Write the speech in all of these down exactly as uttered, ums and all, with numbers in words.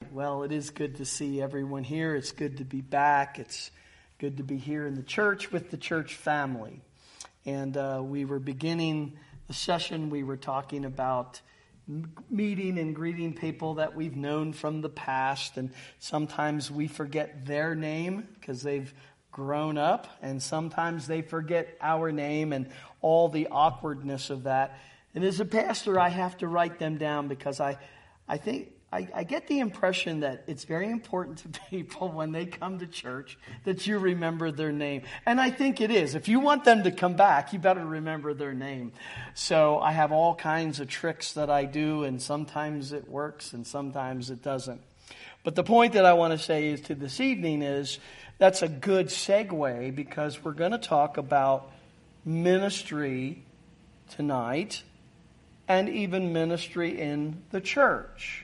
Well, it is good to see everyone here. It's good to be back. It's good to be here in the church with the church family. And uh, we were beginning the session. We were talking about meeting and greeting people that we've known from the past. And sometimes we forget their name because they've grown up. And sometimes they forget our name and all the awkwardness of that. And as a pastor, I have to write them down because I, I think I, I get the impression that it's very important to people when they come to church that you remember their name. And I think it is. If you want them to come back, you better remember their name. So I have all kinds of tricks that I do, and sometimes it works and sometimes it doesn't. But the point that I want to say is to this evening is that's a good segue because we're going to talk about ministry tonight and even ministry in the church.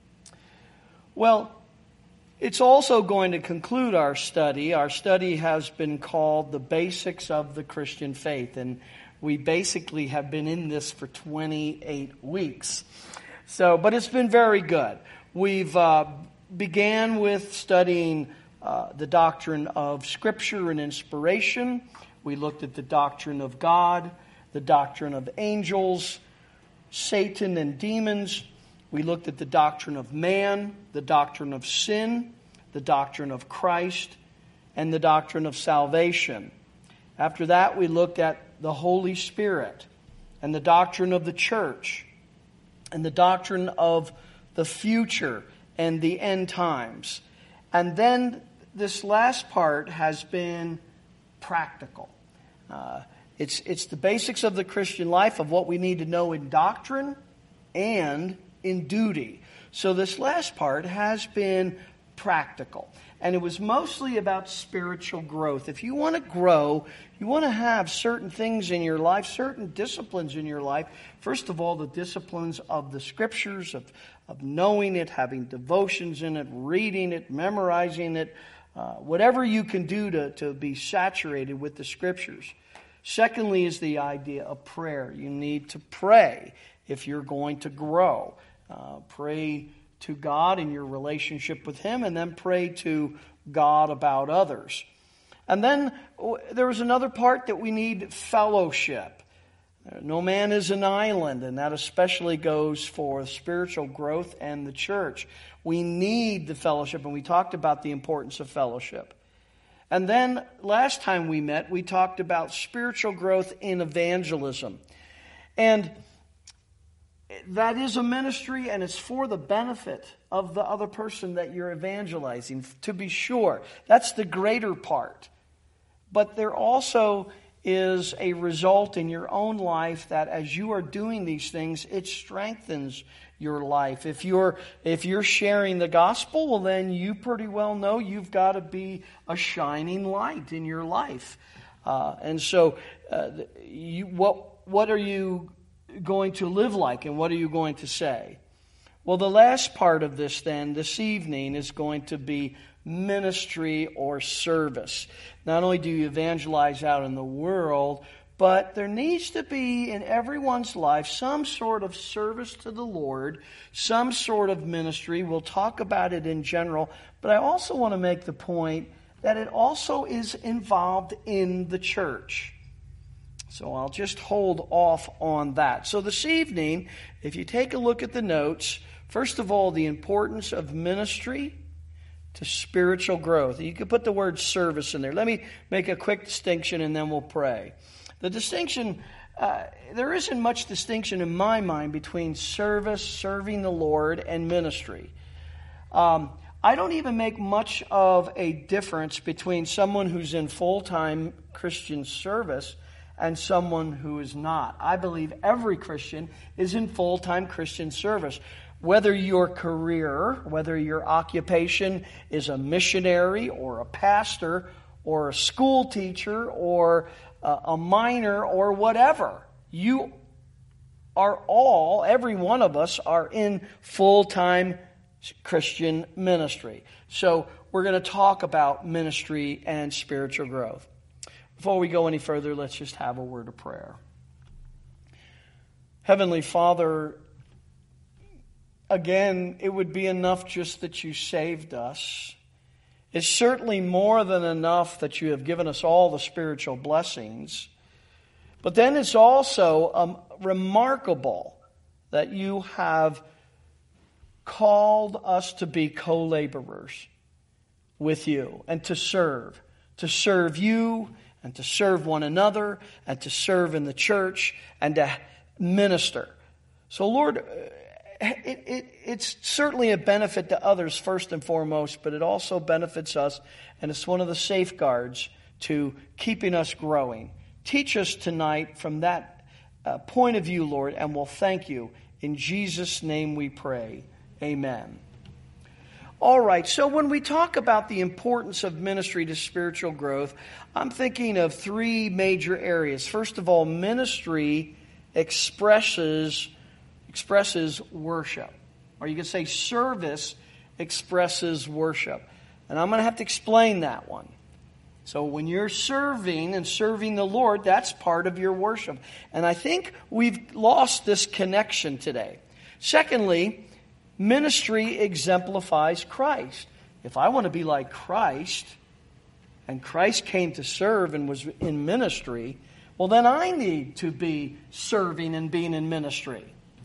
Well, it's also going to conclude our study. Our study has been called The Basics of the Christian Faith, and we basically have been in this for twenty-eight weeks. So, but it's been very good. We've uh, began with studying uh, the doctrine of Scripture and inspiration. We looked at the doctrine of God, the doctrine of angels, Satan and demons. We looked at the doctrine of man, the doctrine of sin, the doctrine of Christ, and the doctrine of salvation. After that, we looked at the Holy Spirit and the doctrine of the church and the doctrine of the future and the end times. And then this last part has been practical. Uh, it's, it's the basics of the Christian life of what we need to know in doctrine and in duty. So this last part has been practical. And it was mostly about spiritual growth. If you want to grow, you want to have certain things in your life, certain disciplines in your life. First of all, the disciplines of the Scriptures, of, of knowing it, having devotions in it, reading it, memorizing it, uh, whatever you can do to, to be saturated with the Scriptures. Secondly is the idea of prayer. You need to pray if you're going to grow. Uh, pray to God in your relationship with Him, and then pray to God about others. And then there was another part that we need fellowship. No man is an island, and that especially goes for spiritual growth and the church. We need the fellowship, and we talked about the importance of fellowship. And then last time we met, we talked about spiritual growth in evangelism. And that is a ministry, and it's for the benefit of the other person that you're evangelizing, to be sure. That's the greater part. But there also is a result in your own life that as you are doing these things, it strengthens your life. If you're if you're sharing the gospel, well, then you pretty well know you've got to be a shining light in your life. Uh, and so, uh, you, what what are you going to live like, and what are you going to say? Well, the last part of this then, this evening, is going to be ministry or service. Not only do you evangelize out in the world, but there needs to be in everyone's life some sort of service to the Lord, some sort of ministry. We'll talk about it in general, but I also want to make the point that it also is involved in the church. So I'll just hold off on that. So this evening, if you take a look at the notes, first of all, the importance of ministry to spiritual growth. You could put the word service in there. Let me make a quick distinction and then we'll pray. The distinction, uh, there isn't much distinction in my mind between service, serving the Lord, and ministry. Um, I don't even make much of a difference between someone who's in full-time Christian service and someone who is not. I believe every Christian is in full-time Christian service. Whether your career, whether your occupation is a missionary or a pastor or a school teacher or a, a miner or whatever, you are all, every one of us are in full-time Christian ministry. So we're going to talk about ministry and spiritual growth. Before we go any further, let's just have a word of prayer. Heavenly Father, again, it would be enough just that you saved us. It's certainly more than enough that you have given us all the spiritual blessings. But then it's also um, remarkable that you have called us to be co-laborers with you and to serve. To serve you and to serve one another and to serve in the church and to minister. So Lord, it, it, it's certainly a benefit to others first and foremost, but it also benefits us, and it's one of the safeguards to keeping us growing. Teach us tonight from that uh, point of view, Lord, and we'll thank you. In Jesus' name we pray. Amen. All right, so when we talk about the importance of ministry to spiritual growth, I'm thinking of three major areas. First of all, ministry expresses expresses worship. Or you could say service expresses worship. And I'm going to have to explain that one. So when you're serving and serving the Lord, that's part of your worship. And I think we've lost this connection today. Secondly, ministry exemplifies Christ. If I want to be like Christ, and Christ came to serve and was in ministry, well, then I need to be serving and being in ministry.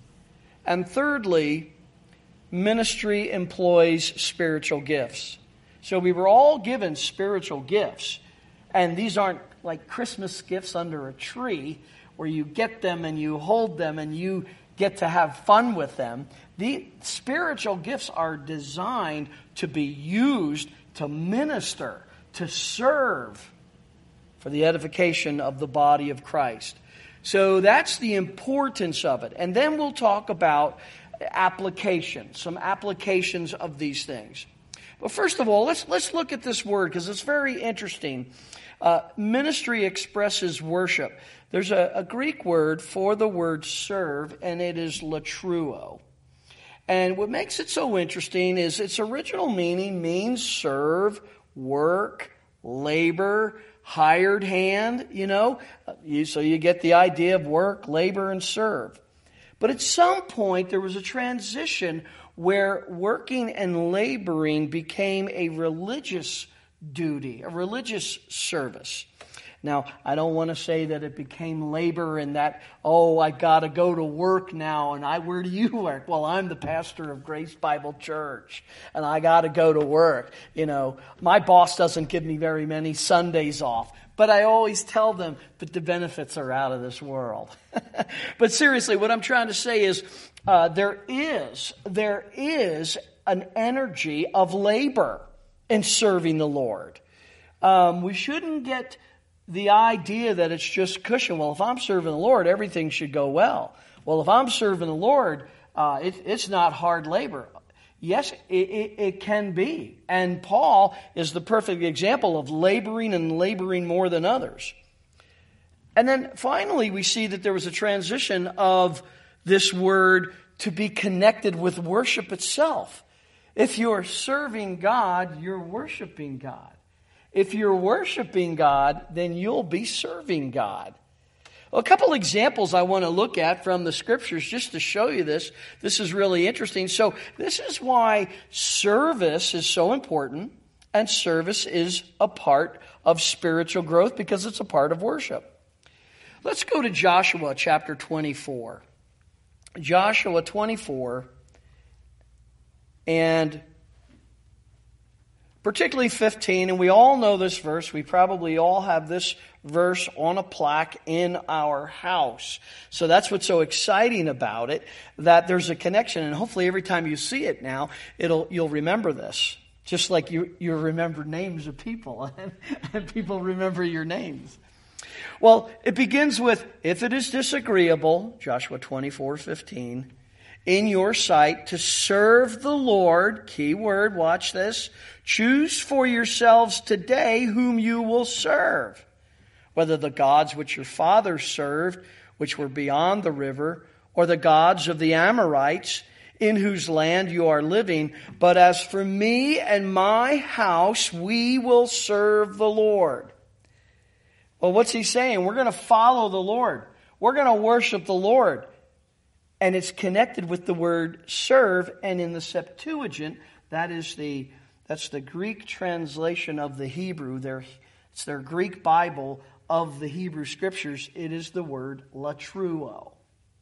And thirdly, ministry employs spiritual gifts. So we were all given spiritual gifts. And these aren't like Christmas gifts under a tree where you get them and you hold them and you get to have fun with them. The spiritual gifts are designed to be used to minister, to serve for the edification of the body of Christ. So that's the importance of it. And then we'll talk about application, some applications of these things. But first of all, let's let's look at this word because it's very interesting. Uh, ministry expresses worship. There's a, a Greek word for the word serve, and it is latruo. And what makes it so interesting is its original meaning means serve, work, labor, hired hand, you know. You, so you get the idea of work, labor, and serve. But at some point, there was a transition where working and laboring became a religious duty, a religious service. Now, I don't want to say that it became labor and that, oh, I got to go to work now. And I, where do you work? Well, I'm the pastor of Grace Bible Church and I got to go to work. You know, my boss doesn't give me very many Sundays off, but I always tell them, but the benefits are out of this world. But seriously, what I'm trying to say is uh, there is, there is an energy of labor in serving the Lord. Um, we shouldn't get the idea that it's just cushion. Well, if I'm serving the Lord, everything should go well. Well, if I'm serving the Lord, uh, it, it's not hard labor. Yes, it, it, it can be. And Paul is the perfect example of laboring and laboring more than others. And then finally, we see that there was a transition of this word to be connected with worship itself. If you're serving God, you're worshiping God. If you're worshiping God, then you'll be serving God. Well, a couple examples I want to look at from the scriptures just to show you this. This is really interesting. So this is why service is so important, and service is a part of spiritual growth because it's a part of worship. Let's go to Joshua chapter twenty-four. Joshua twenty-four, and particularly fifteen, and we all know this verse. We probably all have this verse on a plaque in our house. So that's what's so exciting about it, that there's a connection, and hopefully every time you see it now, it'll you'll remember this. Just like you, you remember names of people, and, and people remember your names. Well, it begins with, if it is disagreeable, Joshua twenty-four fifteen, in your sight to serve the Lord, key word, watch this, choose for yourselves today whom you will serve, whether the gods which your fathers served, which were beyond the river, or the gods of the Amorites, in whose land you are living. But as for me and my house, we will serve the Lord. Well, what's he saying? We're going to follow the Lord. We're going to worship the Lord. And it's connected with the word serve, and in the Septuagint, that is the that's the Greek translation of the Hebrew. Their, it's their Greek Bible of the Hebrew Scriptures. It is the word latruo.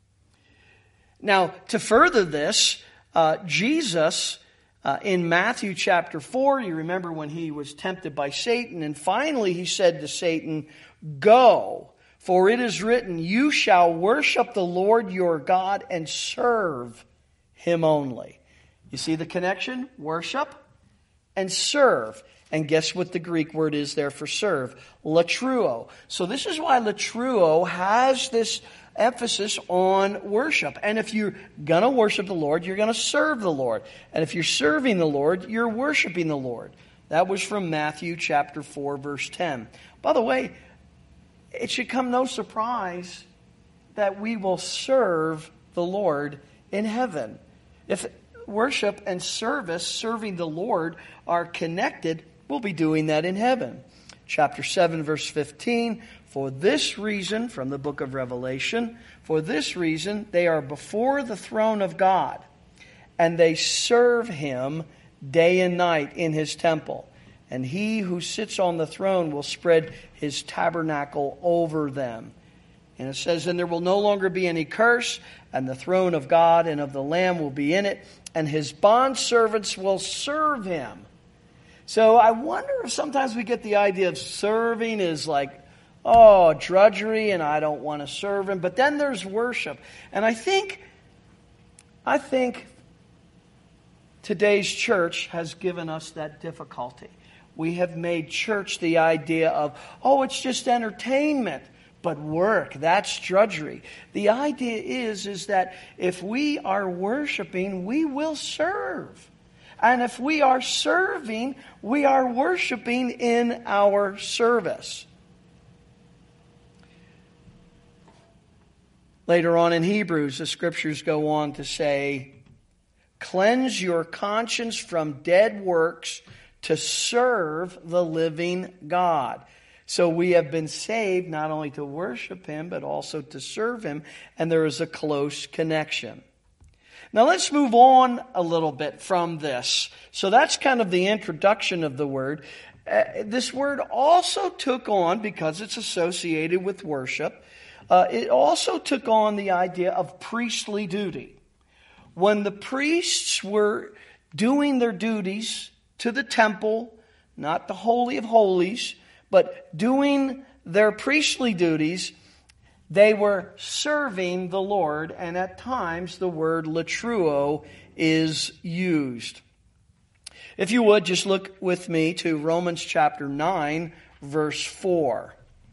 Now, to further this, uh, Jesus, uh, in Matthew chapter four, you remember when he was tempted by Satan, and finally he said to Satan, "Go, for it is written, you shall worship the Lord your God and serve him only." You see the connection? Worship and serve. And guess what the Greek word is there for serve? Latruo. So this is why latruo has this emphasis on worship. And if you're going to worship the Lord, you're going to serve the Lord. And if you're serving the Lord, you're worshiping the Lord. That was from Matthew chapter four, verse ten. By the way, it should come no surprise that we will serve the Lord in heaven. If worship and service, serving the Lord, are connected, we'll be doing that in heaven. Chapter seven, verse fifteen, for this reason, from the book of Revelation, for this reason they are before the throne of God, and they serve him day and night in his temple. And he who sits on the throne will spread his tabernacle over them. And it says, and there will no longer be any curse, and the throne of God and of the Lamb will be in it, and his bondservants will serve him. So I wonder if sometimes we get the idea of serving is like, oh, drudgery, and I don't want to serve him. But then there's worship. And I think, I think today's church has given us that difficulty. We have made church the idea of, oh, it's just entertainment. But work, that's drudgery. The idea is, is that if we are worshiping, we will serve. And if we are serving, we are worshiping in our service. Later on in Hebrews, the Scriptures go on to say, cleanse your conscience from dead works to serve the living God. So we have been saved not only to worship him, but also to serve him. And there is a close connection. Now let's move on a little bit from this. So that's kind of the introduction of the word. Uh, this word also took on, because it's associated with worship, uh, it also took on the idea of priestly duty. When the priests were doing their duties to the temple, not the Holy of Holies, but doing their priestly duties, they were serving the Lord, and at times the word latruo is used. If you would, just look with me to Romans chapter nine, verse four.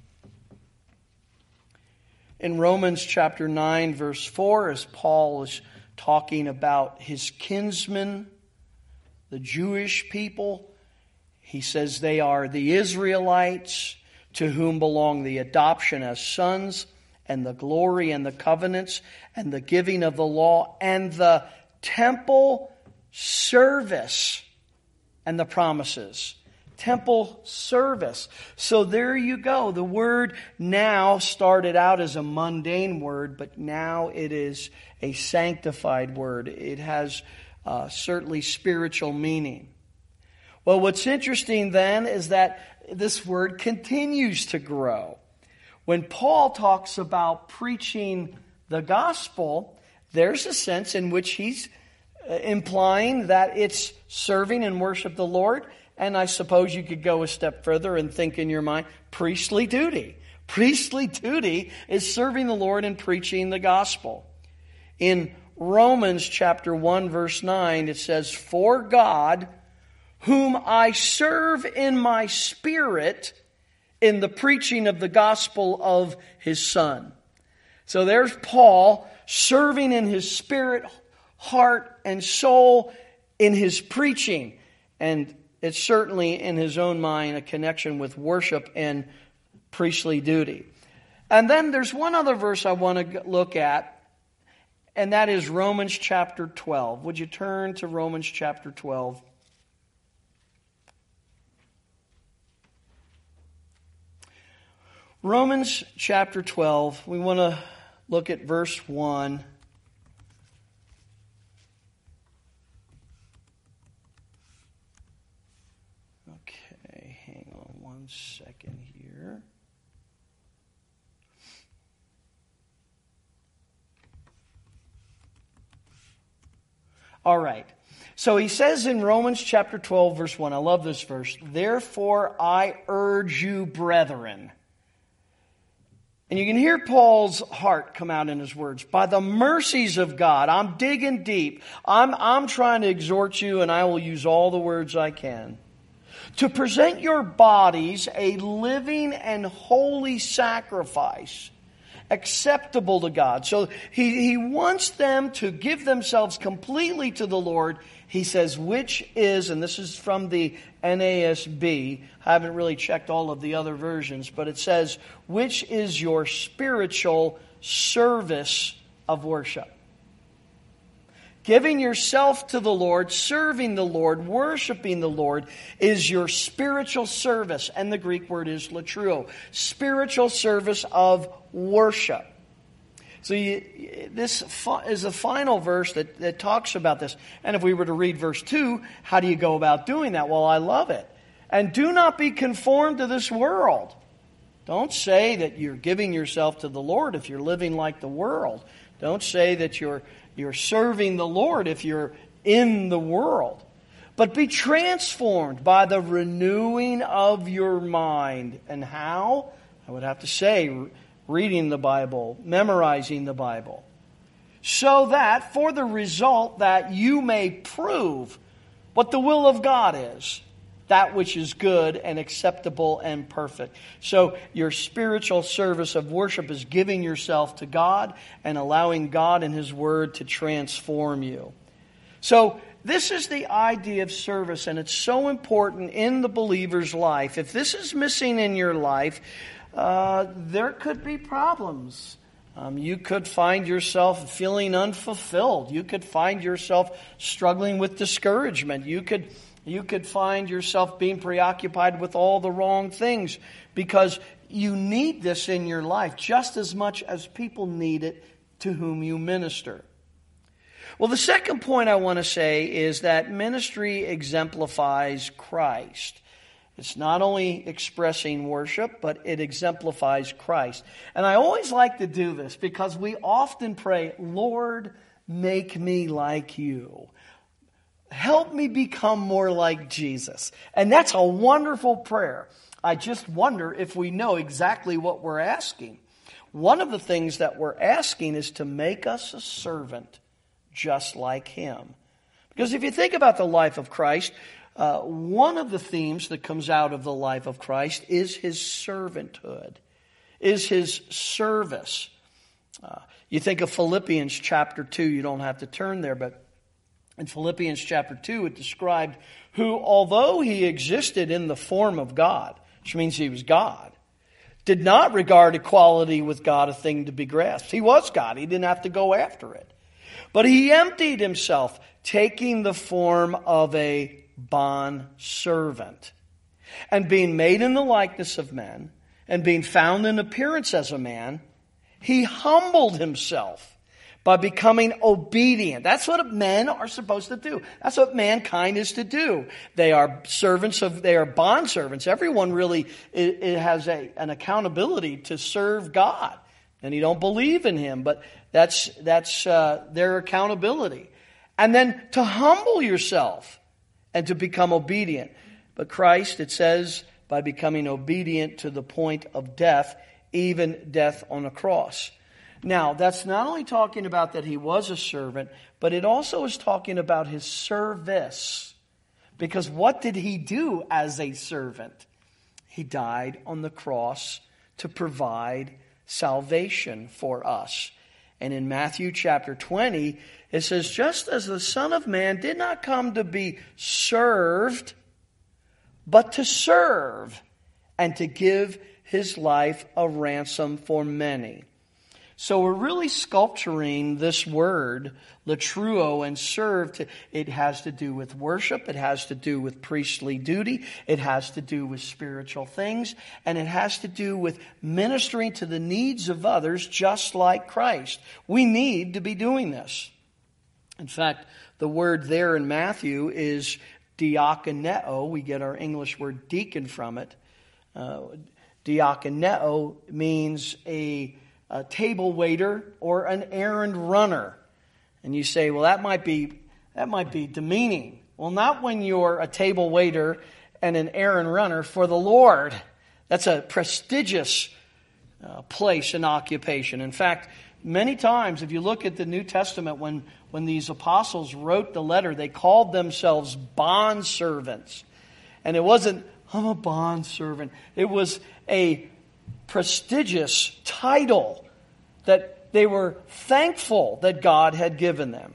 In Romans chapter nine, verse four, as Paul is talking about his kinsmen, the Jewish people, he says they are the Israelites to whom belong the adoption as sons and the glory and the covenants and the giving of the law and the temple service and the promises. Temple service. So there you go. The word now started out as a mundane word, but now it is a sanctified word. It has uh, certainly spiritual meaning. Well, what's interesting then is that this word continues to grow. When Paul talks about preaching the gospel, there's a sense in which he's implying that it's serving and worship the Lord. And I suppose you could go a step further and think in your mind, priestly duty. Priestly duty is serving the Lord and preaching the gospel. In Romans chapter one, verse nine, it says, for God, whom I serve in my spirit in the preaching of the gospel of his Son. So there's Paul serving in his spirit, heart, and soul in his preaching. And it's certainly in his own mind a connection with worship and priestly duty. And then there's one other verse I want to look at, and that is Romans chapter twelve. Would you turn to Romans chapter twelve? Romans chapter twelve, we want to look at verse one. One second here. All right. So he says in Romans chapter twelve, verse one, I love this verse, therefore I urge you, brethren. And you can hear Paul's heart come out in his words. By the mercies of God, I'm digging deep. I'm, I'm trying to exhort you, and I will use all the words I can. To present your bodies a living and holy sacrifice, acceptable to God. So he, he wants them to give themselves completely to the Lord. He says, which is, and this is from the N A S B. I haven't really checked all of the other versions, but it says, which is your spiritual service of worship. Giving yourself to the Lord, serving the Lord, worshiping the Lord is your spiritual service. And the Greek word is latruo. Spiritual service of worship. So you, this is the final verse that, that talks about this. And if we were to read verse two, how do you go about doing that? Well, I love it. And do not be conformed to this world. Don't say that you're giving yourself to the Lord if you're living like the world. Don't say that you're You're serving the Lord if you're in the world. But be transformed by the renewing of your mind. And how? I would have to say, reading the Bible, memorizing the Bible. So that, for the result, that you may prove what the will of God is. That which is good and acceptable and perfect. So your spiritual service of worship is giving yourself to God and allowing God and His Word to transform you. So this is the idea of service, and it's so important in the believer's life. If this is missing in your life, uh, there could be problems. Um, you could find yourself feeling unfulfilled. You could find yourself struggling with discouragement. You could... You could find yourself being preoccupied with all the wrong things because you need this in your life just as much as people need it to whom you minister. Well, the second point I want to say is that ministry exemplifies Christ. It's not only expressing worship, but it exemplifies Christ. And I always like to do this because we often pray, Lord, make me like you. Help me become more like Jesus. And that's a wonderful prayer. I just wonder if we know exactly what we're asking. One of the things that we're asking is to make us a servant just like Him. Because if you think about the life of Christ, uh, one of the themes that comes out of the life of Christ is His servanthood, is His service. Uh, you think of Philippians chapter two, you don't have to turn there, but in Philippians chapter two, it described who, although He existed in the form of God, which means He was God, did not regard equality with God a thing to be grasped. He was God. He didn't have to go after it. But He emptied Himself, taking the form of a bondservant. And being made in the likeness of men, and being found in appearance as a man, He humbled Himself by becoming obedient. That's what men are supposed to do. That's what mankind is to do. They are servants of, they are bondservants. Everyone really it, it has a, an accountability to serve God. And you don't believe in Him, but that's, that's uh, their accountability. And then to humble yourself and to become obedient. But Christ, it says, by becoming obedient to the point of death, even death on a cross. Now, that's not only talking about that He was a servant, but it also is talking about His service. Because what did He do as a servant? He died on the cross to provide salvation for us. And in Matthew chapter twenty, it says, just as the Son of Man did not come to be served, but to serve, and to give His life a ransom for many. So we're really sculpturing this word, latruo, and serve. To, it has to do with worship. It has to do with priestly duty. It has to do with spiritual things. And it has to do with ministering to the needs of others just like Christ. We need to be doing this. In fact, the word there in Matthew is diakoneo. We get our English word deacon from it. Uh, diakoneo means a, a table waiter or an errand runner. And you say, well, that might be that might be demeaning. Well, not when you're a table waiter and an errand runner for the Lord. That's a prestigious uh, place and occupation. In fact, many times, if you look at the New Testament, when, when these apostles wrote the letter, they called themselves bondservants. And it wasn't, I'm a bondservant. It was a prestigious title that they were thankful that God had given them.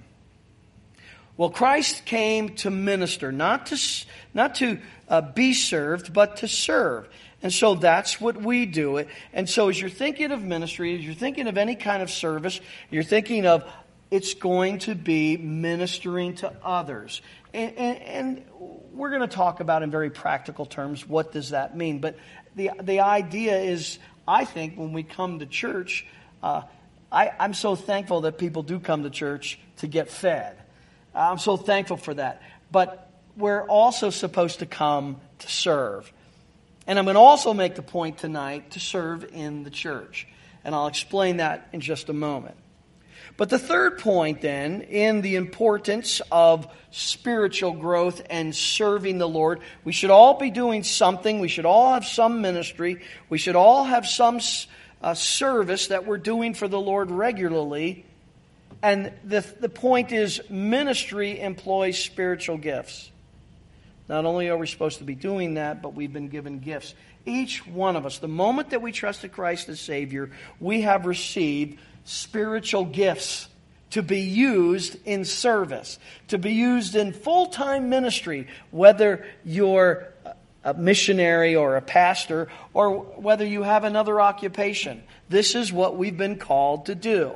Well, Christ came to minister, not to, not to uh, be served, but to serve. And so that's what we do. And so as you're thinking of ministry, as you're thinking of any kind of service, you're thinking of it's going to be ministering to others. And, and, and we're going to talk about in very practical terms, what does that mean? But the, the idea is, I think, when we come to church, uh, I, I'm so thankful that people do come to church to get fed. I'm so thankful for that. But we're also supposed to come to serve. And I'm going to also make the point tonight to serve in the church. And I'll explain that in just a moment. But the third point then, in the importance of spiritual growth and serving the Lord, we should all be doing something. We should all have some ministry. We should all have some uh, service that we're doing for the Lord regularly. And the, the point is, ministry employs spiritual gifts. Not only are we supposed to be doing that, but we've been given gifts. Each one of us, the moment that we trusted Christ as Savior, we have received spiritual gifts to be used in service, to be used in full-time ministry, whether you're a missionary or a pastor, or whether you have another occupation. This is what we've been called to do.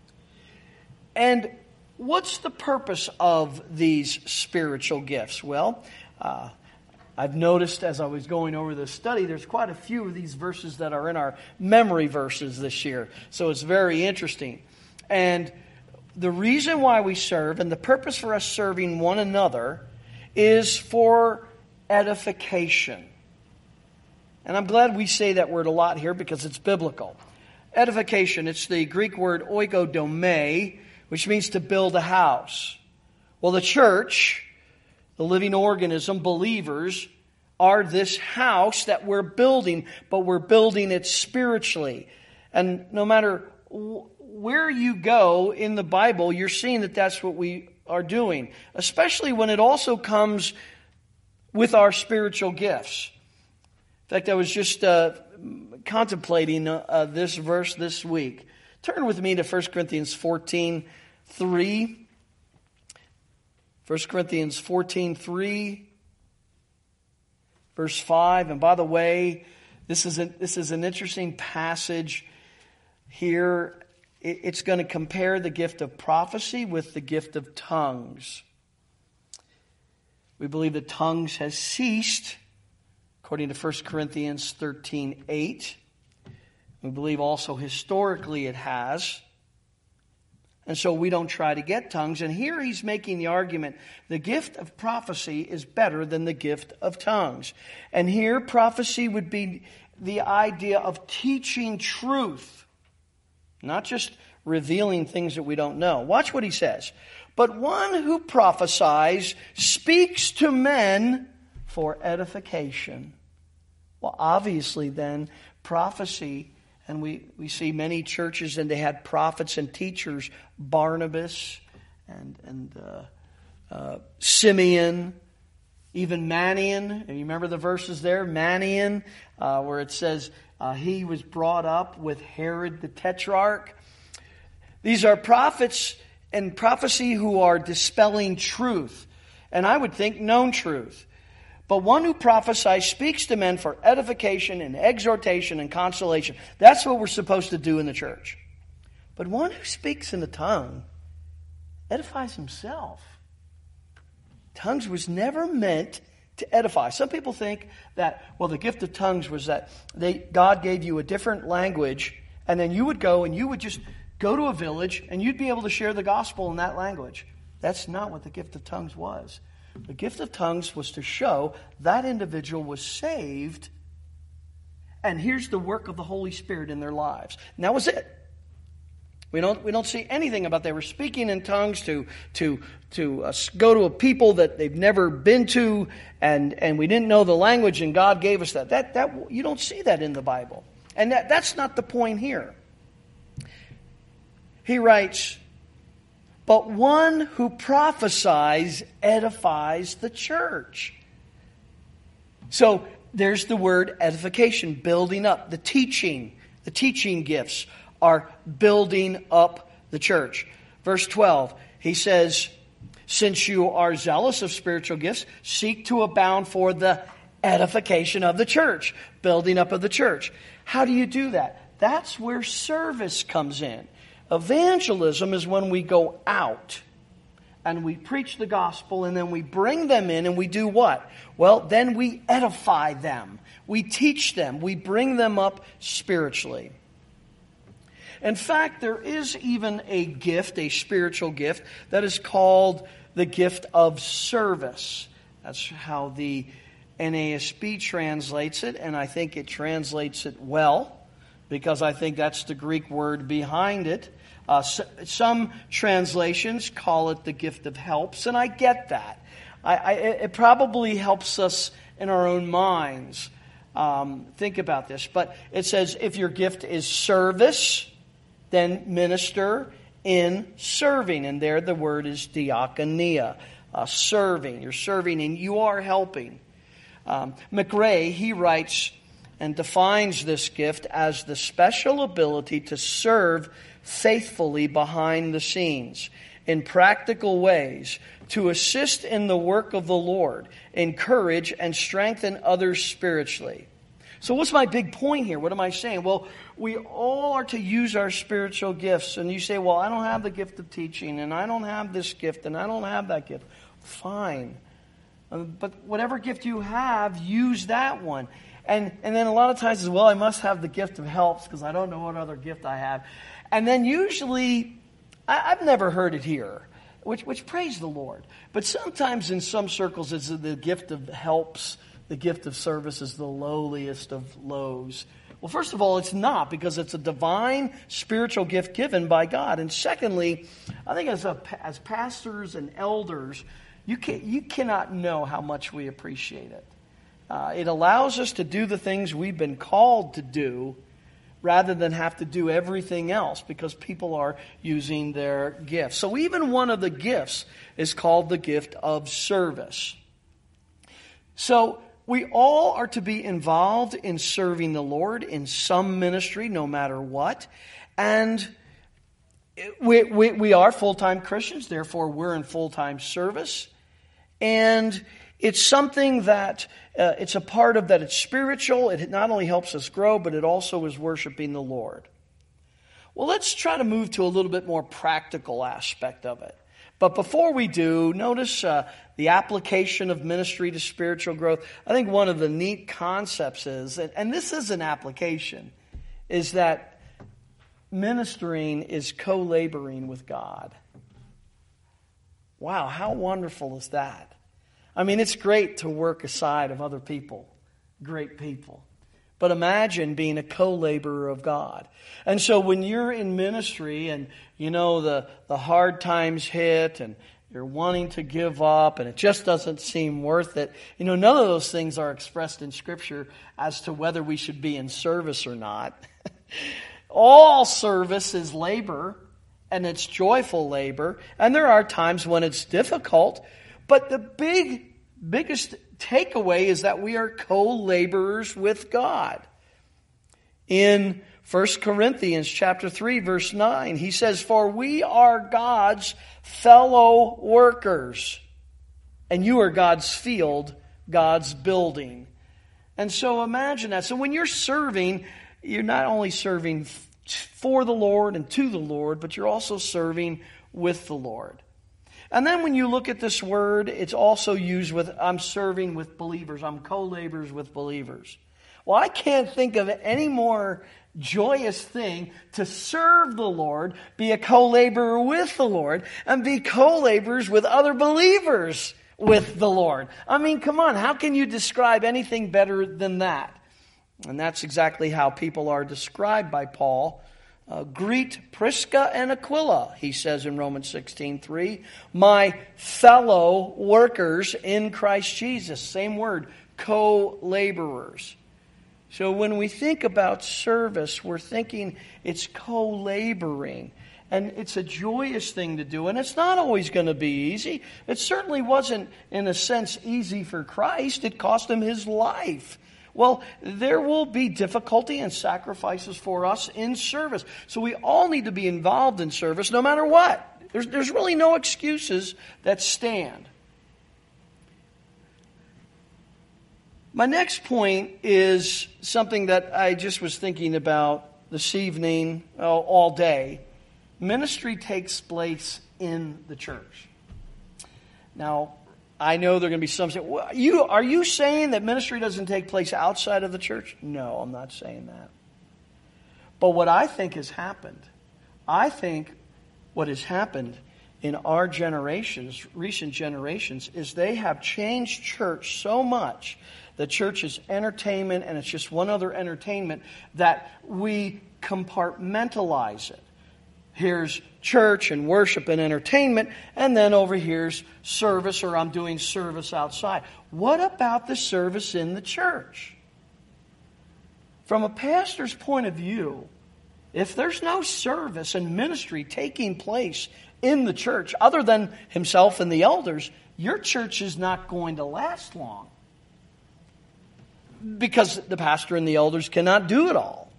And what's the purpose of these spiritual gifts? Well, uh, I've noticed as I was going over this study, there's quite a few of these verses that are in our memory verses this year. So it's very interesting. And the reason why we serve and the purpose for us serving one another is for edification. And I'm glad we say that word a lot here because it's biblical. Edification, it's the Greek word oikodome, which means to build a house. Well, the church, the living organism, believers, are this house that we're building, but we're building it spiritually. And no matter where you go in the Bible, you're seeing that that's what we are doing, especially when it also comes with our spiritual gifts. In fact, I was just uh, contemplating uh, this verse this week. Turn with me to First Corinthians fourteen three. First Corinthians fourteen three, verse five. And by the way, this is, a, this is an interesting passage here. It, it's going to compare the gift of prophecy with the gift of tongues. We believe that tongues has ceased, according to First Corinthians thirteen eight. We believe also historically it has. And so we don't try to get tongues. And here he's making the argument, the gift of prophecy is better than the gift of tongues. And here prophecy would be the idea of teaching truth, not just revealing things that we don't know. Watch what he says. But one who prophesies speaks to men for edification. Well, obviously then, prophecy, and we, we see many churches, and they had prophets and teachers, Barnabas and, and uh, uh, Simeon, even Manian. You remember the verses there? Manian, uh, where it says uh, he was brought up with Herod the Tetrarch. These are prophets and prophecy who are dispelling truth, and I would think known truth. But one who prophesies speaks to men for edification and exhortation and consolation. That's what we're supposed to do in the church. But one who speaks in a tongue edifies himself. Tongues was never meant to edify. Some people think that, well, the gift of tongues was that they, God gave you a different language, and then you would go and you would just go to a village and you'd be able to share the gospel in that language. That's not what the gift of tongues was. The gift of tongues was to show that individual was saved and here's the work of the Holy Spirit in their lives. And that was it. We don't we don't see anything about they were speaking in tongues to to to uh, go to a people that they've never been to, and and we didn't know the language, and God gave us that. That that you don't see that in the Bible, and that, that's not the point here. He writes, "But one who prophesies edifies the church." So there's the word edification, building up, the teaching, the teaching gifts are building up the church. Verse twelve, he says, "Since you are zealous of spiritual gifts, seek to abound for the edification of the church," building up of the church. How do you do that? That's where service comes in. Evangelism is when we go out and we preach the gospel, and then we bring them in, and we do what? Well, then we edify them. We teach them. We bring them up spiritually. In fact, there is even a gift, a spiritual gift, that is called the gift of service. That's how the N A S B translates it, and I think it translates it well, because I think that's the Greek word behind it. Uh, so, some translations call it the gift of helps, and I get that. I, I, it probably helps us in our own minds um, think about this. But it says if your gift is service, then minister in serving. And there the word is diakonia, uh, serving. You're serving and you are helping. Um, McRae, he writes and defines this gift as the special ability to serve faithfully behind the scenes in practical ways, to assist in the work of the Lord, encourage and strengthen others spiritually. So what's my big point here? What am I saying? Well, we all are to use our spiritual gifts. And you say, well, I don't have the gift of teaching, and I don't have this gift, and I don't have that gift. Fine. But whatever gift you have, use that one. And and then a lot of times, well, I must have the gift of helps because I don't know what other gift I have. And then usually, I, I've never heard it here, which, which praise the Lord. But sometimes in some circles, it's the gift of helps. The gift of service is the lowliest of lows. Well, first of all, it's not, because it's a divine spiritual gift given by God. And secondly, I think as a, as pastors and elders, you can you cannot know how much we appreciate it. Uh, it allows us to do the things we've been called to do, rather than have to do everything else, because people are using their gifts. So even one of the gifts is called the gift of service. So we all are to be involved in serving the Lord in some ministry, no matter what. And we, we, we are full-time Christians, therefore we're in full-time service. And it's something that, uh, it's a part of that it's spiritual. It not only helps us grow, but it also is worshiping the Lord. Well, let's try to move to a little bit more practical aspect of it. But before we do, notice uh, the application of ministry to spiritual growth. I think one of the neat concepts is, and, and this is an application, is that ministering is co-laboring with God. Wow, how wonderful is that? I mean, it's great to work aside of other people, great people. But imagine being a co-laborer of God. And so when you're in ministry and, you know, the, the hard times hit and you're wanting to give up and it just doesn't seem worth it, you know, none of those things are expressed in Scripture as to whether we should be in service or not. All service is labor, and it's joyful labor. And there are times when it's difficult. But the big, biggest takeaway is that we are co-laborers with God. In First Corinthians chapter three, verse nine, he says, "For we are God's fellow workers, and you are God's field, God's building." And so imagine that. So when you're serving, you're not only serving for the Lord and to the Lord, but you're also serving with the Lord. And then when you look at this word, it's also used with, I'm serving with believers. I'm co-laborers with believers. Well, I can't think of any more joyous thing to serve the Lord, be a co-laborer with the Lord, and be co-laborers with other believers with the Lord. I mean, come on, how can you describe anything better than that? And that's exactly how people are described by Paul. Uh, Greet Prisca and Aquila, he says in Romans sixteen three, my fellow workers in Christ Jesus. Same word, co-laborers. So when we think about service, we're thinking it's co-laboring. And it's a joyous thing to do. And it's not always going to be easy. It certainly wasn't, in a sense, easy for Christ. It cost him his life. Well, there will be difficulty and sacrifices for us in service. So we all need to be involved in service no matter what. There's, there's really no excuses that stand. My next point is something that I just was thinking about this evening, oh, all day. Ministry takes place in the church. Now, I know there are going to be some saying, well, you, are you saying that ministry doesn't take place outside of the church? No, I'm not saying that. But what I think has happened, I think what has happened in our generations, recent generations, is they have changed church so much. The church is entertainment, and it's just one other entertainment, that we compartmentalize it. Here's church and worship and entertainment, and then over here's service, or I'm doing service outside. What about the service in the church? From a pastor's point of view, if there's no service and ministry taking place in the church, other than himself and the elders, your church is not going to last long. Because the pastor and the elders cannot do it all.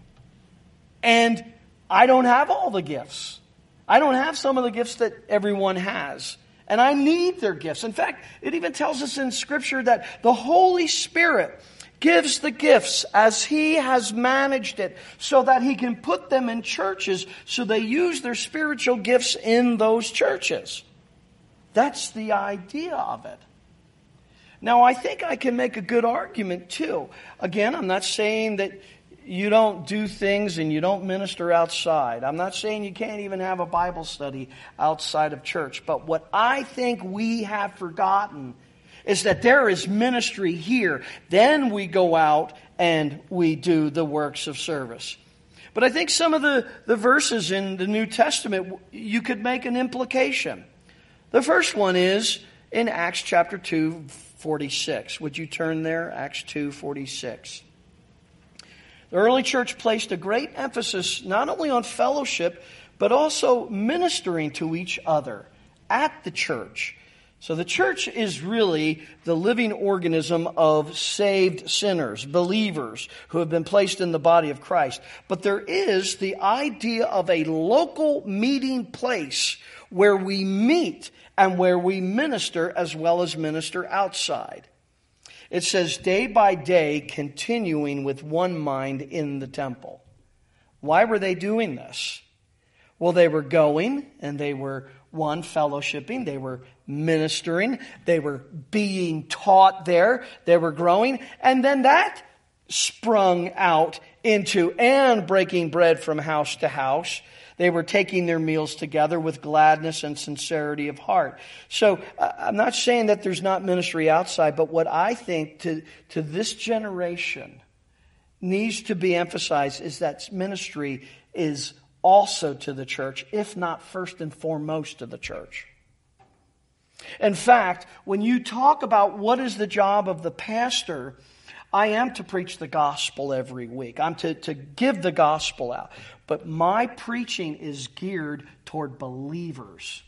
And I don't have all the gifts. I don't have some of the gifts that everyone has. And I need their gifts. In fact, it even tells us in Scripture that the Holy Spirit gives the gifts as He has managed it so that He can put them in churches so they use their spiritual gifts in those churches. That's the idea of it. Now, I think I can make a good argument too. Again, I'm not saying that you don't do things and you don't minister outside. I'm not saying you can't even have a Bible study outside of church. But what I think we have forgotten is that there is ministry here. Then we go out and we do the works of service. But I think some of the, the verses in the New Testament, you could make an implication. The first one is in Acts chapter two, forty-six. Would you turn there? Acts two, forty-six. The early church placed a great emphasis not only on fellowship, but also ministering to each other at the church. So the church is really the living organism of saved sinners, believers who have been placed in the body of Christ. But there is the idea of a local meeting place where we meet and where we minister as well as minister outside. It says, day by day, continuing with one mind in the temple. Why were they doing this? Well, they were going and they were, one, fellowshipping. They were ministering. They were being taught there. They were growing. And then that sprung out into, and breaking bread from house to house. They were taking their meals together with gladness and sincerity of heart. So uh, I'm not saying that there's not ministry outside, but what I think to, to this generation needs to be emphasized is that ministry is also to the church, if not first and foremost to the church. In fact, when you talk about what is the job of the pastor, I am to preach the gospel every week. I'm to, to give the gospel out. But my preaching is geared toward believers.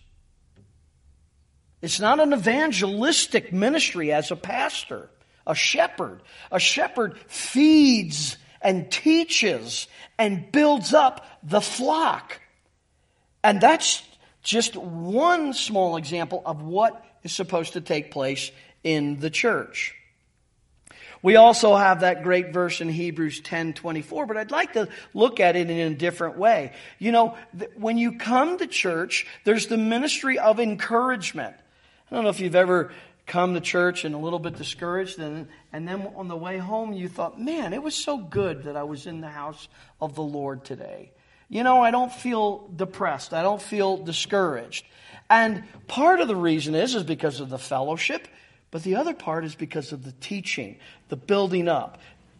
It's not an evangelistic ministry as a pastor, a shepherd. A shepherd feeds and teaches and builds up the flock. And that's just one small example of what is supposed to take place in the church. We also have that great verse in Hebrews ten twenty-four, but I'd like to look at it in a different way. You know, th- when you come to church, there's the ministry of encouragement. I don't know if you've ever come to church and a little bit discouraged, and, and then on the way home you thought, man, it was so good that I was in the house of the Lord today. You know, I don't feel depressed. I don't feel discouraged. And part of the reason is, is because of the fellowship. But the other part is because of the teaching, the building up.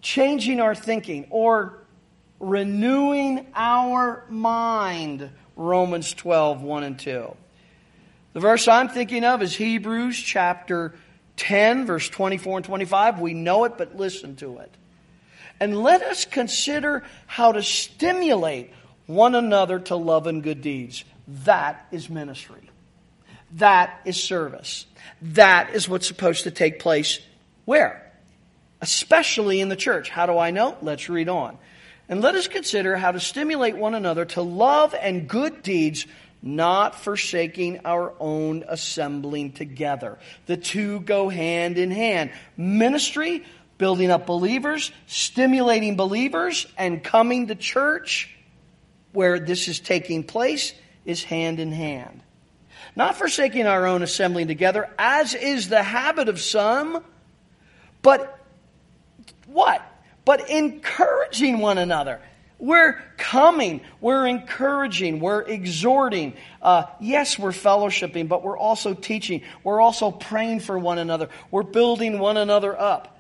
changing our thinking, or renewing our mind. Romans twelve, one and two. The verse I'm thinking of is Hebrews chapter ten, verse twenty-four and twenty-five. We know it, but listen to it. And let us consider how to stimulate one another to love and good deeds. That is ministry. That is service. That is what's supposed to take place where? Especially in the church. How do I know? Let's read on. And let us consider how to stimulate one another to love and good deeds, not forsaking our own assembling together. The two go hand in hand. Ministry, building up believers, stimulating believers, and coming to church where this is taking place is hand in hand. Not forsaking our own assembling together, as is the habit of some, but what? But encouraging one another. We're coming, we're encouraging, we're exhorting. Uh, yes, we're fellowshipping, but we're also teaching. We're also praying for one another. We're building one another up.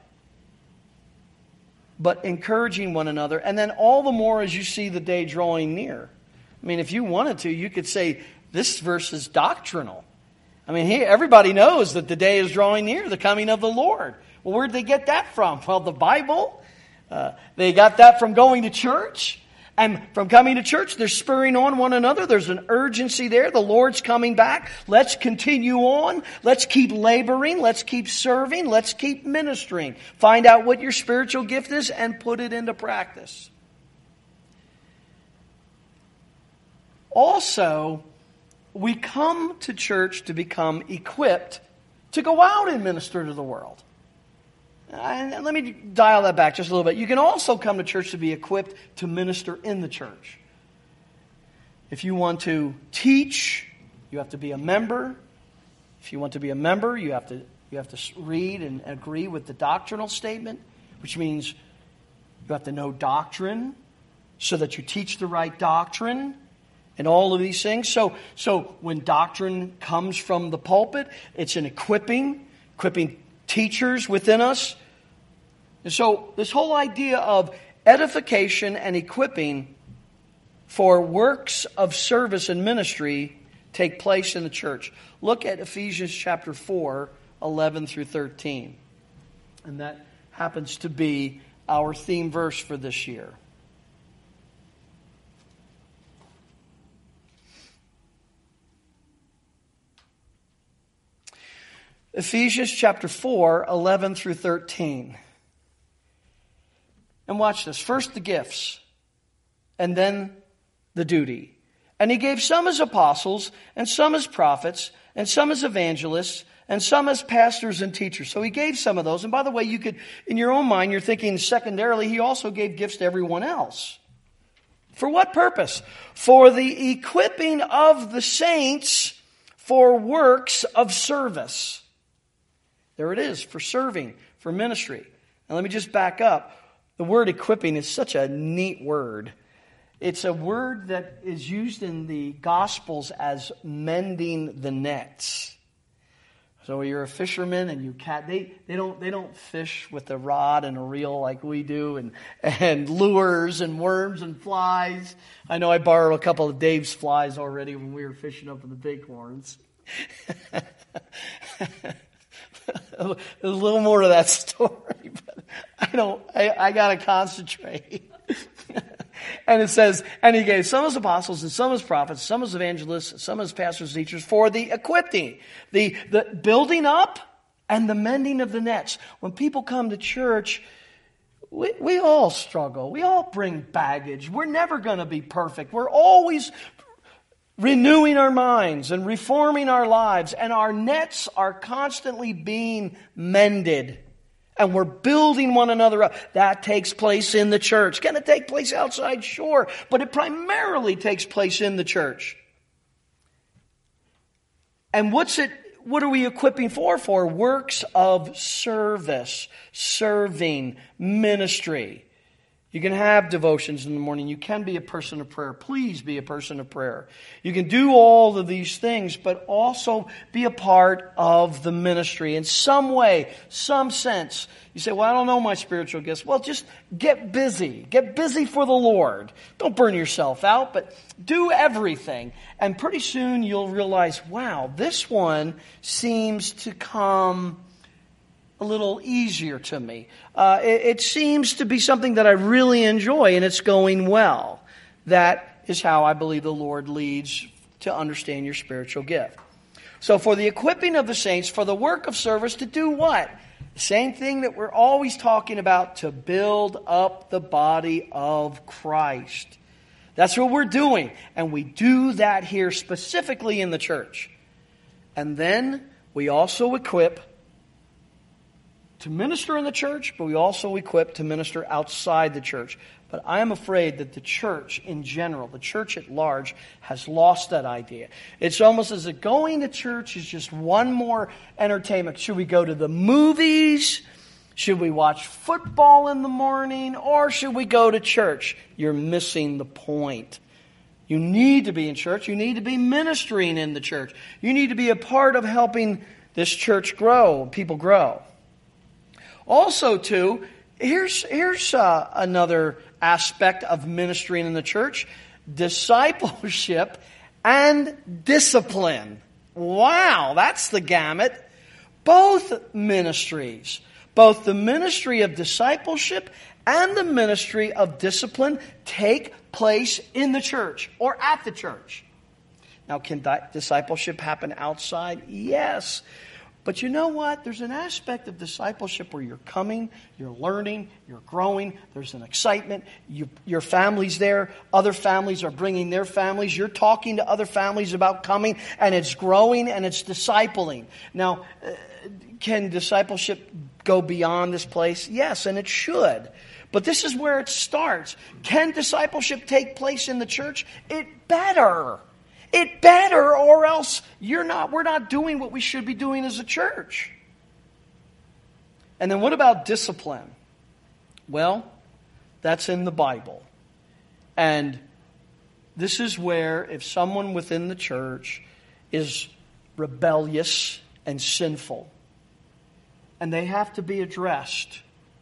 But encouraging one another. And then all the more as you see the day drawing near. I mean, if you wanted to, you could say this verse is doctrinal. I mean, he, everybody knows that the day is drawing near, the coming of the Lord. Well, where'd they get that from? Well, the Bible. Uh, they got that from going to church. And from coming to church, they're spurring on one another. There's an urgency there. The Lord's coming back. Let's continue on. Let's keep laboring. Let's keep serving. Let's keep ministering. Find out what your spiritual gift is and put it into practice. Also, we come to church to become equipped to go out and minister to the world. And let me dial that back just a little bit. You can also come to church to be equipped to minister in the church. If you want to teach, you have to be a member. If you want to be a member, you have to you have to read and agree with the doctrinal statement, which means you have to know doctrine so that you teach the right doctrine and all of these things. So, so when doctrine comes from the pulpit, it's an equipping, equipping teachers within us. And so this whole idea of edification and equipping for works of service and ministry take place in the church. Look at Ephesians chapter four, eleven through thirteen. And that happens to be our theme verse for this year. Ephesians chapter four, eleven through thirteen. And watch this. First the gifts, and then the duty. And he gave some as apostles, and some as prophets, and some as evangelists, and some as pastors and teachers. So he gave some of those. And by the way, you could, in your own mind, you're thinking secondarily, he also gave gifts to everyone else. For what purpose? For the equipping of the saints for works of service. There it is, for serving, for ministry. Now let me just back up. The word equipping is such a neat word. It's a word that is used in the Gospels as mending the nets. So you're a fisherman and you cat they they don't they don't fish with a rod and a reel like we do, and and lures and worms and flies. I know I borrowed a couple of Dave's flies already when we were fishing up in the Bighorns. There's a little more to that story, but I don't. I, I gotta concentrate. And it says, and he gave some as apostles, and some as prophets, some as evangelists, some as pastors and teachers for the equipping, the the building up, and the mending of the nets. When people come to church, we we all struggle. We all bring baggage. We're never going to be perfect. We're always renewing our minds and reforming our lives, and our nets are constantly being mended, and we're building one another up. That takes place in the church. Can it take place outside? Sure, but it primarily takes place in the church. And what's it? What are we equipping for? For works of service, serving, ministry. You can have devotions in the morning. You can be a person of prayer. Please be a person of prayer. You can do all of these things, but also be a part of the ministry in some way, some sense. You say, well, I don't know my spiritual gifts. Well, just get busy. Get busy for the Lord. Don't burn yourself out, but do everything. And pretty soon you'll realize, wow, this one seems to come a little easier to me. Uh, it, it seems to be something that I really enjoy, and it's going well. That is how I believe the Lord leads to understand your spiritual gift. So for the equipping of the saints, for the work of service, to do what? The same thing that we're always talking about, to build up the body of Christ. That's what we're doing. And we do that here specifically in the church. And then we also equip to minister in the church, but we also equip to minister outside the church. But I am afraid that the church in general, the church at large, has lost that idea. It's almost as if going to church is just one more entertainment. Should we go to the movies? Should we watch football in the morning? Or should we go to church? You're missing the point. You need to be in church. You need to be ministering in the church. You need to be a part of helping this church grow, people grow. Also, too, here's, here's uh, another aspect of ministering in the church: discipleship and discipline. Wow, that's the gamut. Both ministries, both the ministry of discipleship and the ministry of discipline, take place in the church or at the church. Now, can di- discipleship happen outside? Yes. But you know what? There's an aspect of discipleship where you're coming, you're learning, you're growing, there's an excitement, you, your family's there, other families are bringing their families, you're talking to other families about coming, and it's growing and it's discipling. Now, uh, can discipleship go beyond this place? Yes, and it should. But this is where it starts. Can discipleship take place in the church? It better. It better, or else you're not, we're not doing what we should be doing as a church. And then what about discipline? Well, that's in the Bible. And this is where if someone within the church is rebellious and sinful, and they have to be addressed.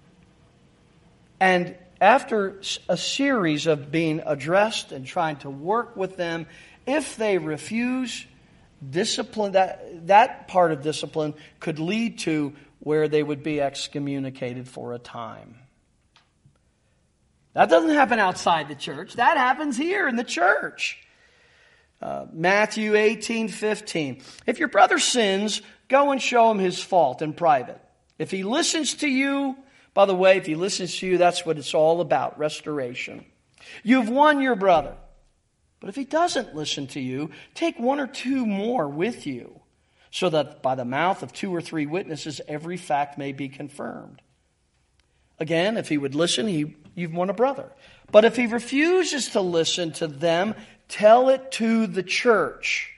And after a series of being addressed and trying to work with them, if they refuse, discipline, that, that part of discipline could lead to where they would be excommunicated for a time. That doesn't happen outside the church. That happens here in the church. Uh, Matthew eighteen fifteen. If your brother sins, go and show him his fault in private. If he listens to you, by the way, if he listens to you, that's what it's all about, restoration. You've won your brother. But if he doesn't listen to you, take one or two more with you, so that by the mouth of two or three witnesses every fact may be confirmed. Again, if he would listen, he, you've won a brother. But if he refuses to listen to them, tell it to the church.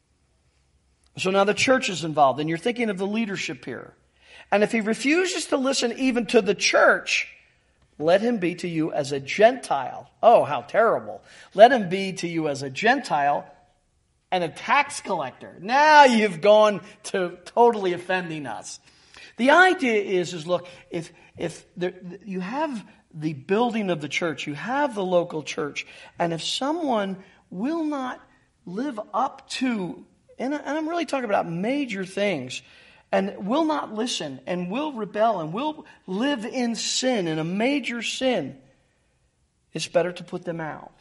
So now the church is involved, and you're thinking of the leadership here. And if he refuses to listen even to the church, let him be to you as a Gentile. Oh, how terrible. Let him be to you as a Gentile and a tax collector. Now you've gone to totally offending us. The idea is, is look, if if there, you have the building of the church, you have the local church, and if someone will not live up to, and I'm really talking about major things, and will not listen, and will rebel, and will live in sin, in a major sin, it's better to put them out.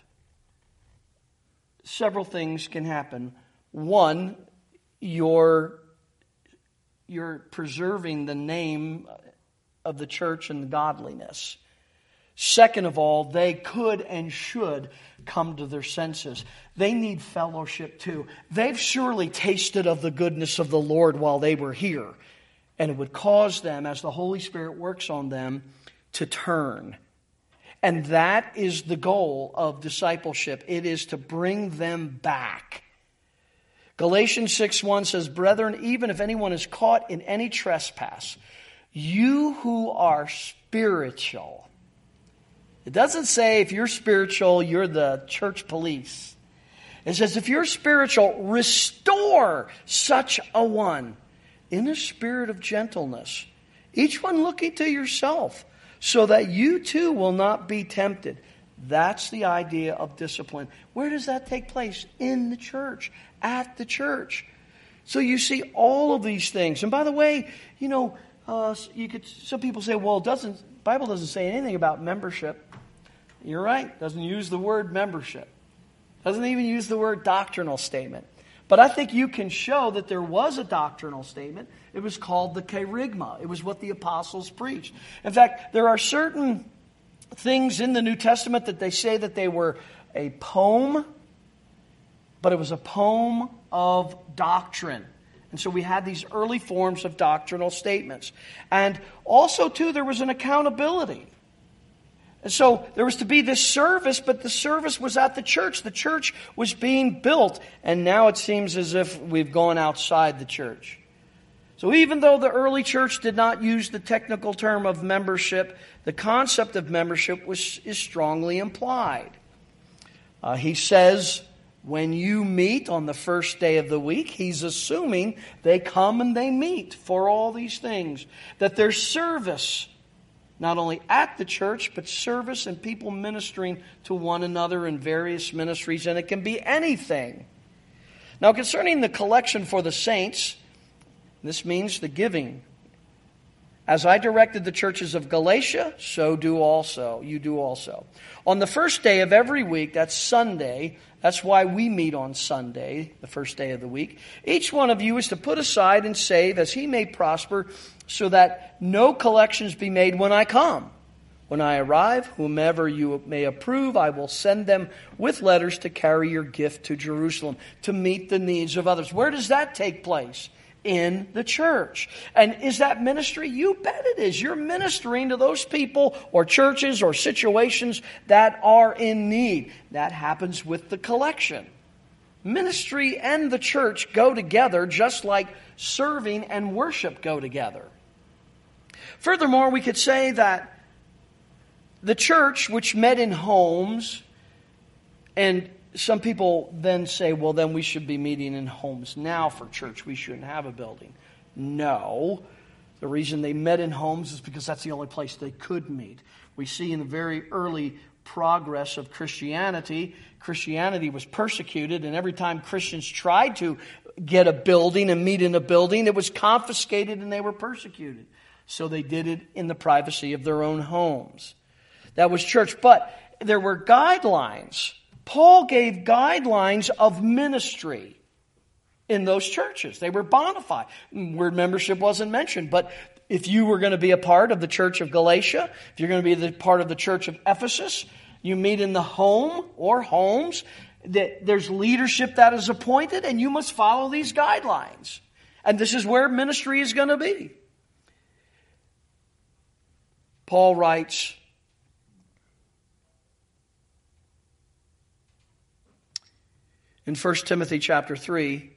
Several things can happen. One, you're, you're preserving the name of the church and the godliness. Second of all, they could and should come to their senses. They need fellowship too. They've surely tasted of the goodness of the Lord while they were here. And it would cause them, as the Holy Spirit works on them, to turn. And that is the goal of discipleship. It is to bring them back. Galatians six one says, Brethren, even if anyone is caught in any trespass, you who are spiritual. It doesn't say if you're spiritual, you're the church police. It says if you're spiritual, restore such a one in a spirit of gentleness. Each one looking to yourself, so that you too will not be tempted. That's the idea of discipline. Where does that take place? In the church, at the church. So you see all of these things. And by the way, you know, uh, you could. Some people say, well, it doesn't, the Bible doesn't say anything about membership. You're right. It doesn't use the word membership. It doesn't even use the word doctrinal statement. But I think you can show that there was a doctrinal statement. It was called the kerygma. It was what the apostles preached. In fact, there are certain things in the New Testament that they say that they were a poem, but it was a poem of doctrine. And so we had these early forms of doctrinal statements. And also, too, there was an accountability. And so there was to be this service, but the service was at the church. The church was being built. And now it seems as if we've gone outside the church. So even though the early church did not use the technical term of membership, the concept of membership was is strongly implied. Uh, he says, when you meet on the first day of the week, he's assuming they come and they meet for all these things. That there's service, not only at the church, but service and people ministering to one another in various ministries, and it can be anything. Now, concerning the collection for the saints, this means the giving. As I directed the churches of Galatia, so do also, you do also. On the first day of every week, that's Sunday, that's why we meet on Sunday, the first day of the week. Each one of you is to put aside and save as he may prosper, so that no collections be made when I come. When I arrive, whomever you may approve, I will send them with letters to carry your gift to Jerusalem, to meet the needs of others. Where does that take place? In the church. And is that ministry? You bet it is. You're ministering to those people or churches or situations that are in need. That happens with the collection. Ministry and the church go together just like serving and worship go together. Furthermore, we could say that the church, which met in homes, and some people then say, well, then we should be meeting in homes now for church. We shouldn't have a building. No. The reason they met in homes is because that's the only place they could meet. We see in the very early progress of Christianity, Christianity was persecuted, and every time Christians tried to get a building and meet in a building, it was confiscated and they were persecuted. So they did it in the privacy of their own homes. That was church. But there were guidelines. Paul gave guidelines of ministry in those churches. They were bona fide. Word membership wasn't mentioned. But if you were going to be a part of the church of Galatia, if you're going to be the part of the church of Ephesus, you meet in the home or homes. That there's leadership that is appointed, and you must follow these guidelines. And this is where ministry is going to be. Paul writes, in First Timothy chapter three,